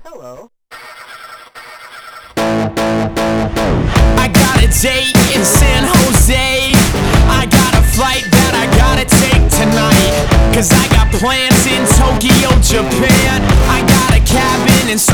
Hello. I got a date in San Jose. I got a flight that I gotta take tonight. Cause I got plans in Tokyo, Japan. I got a cabin in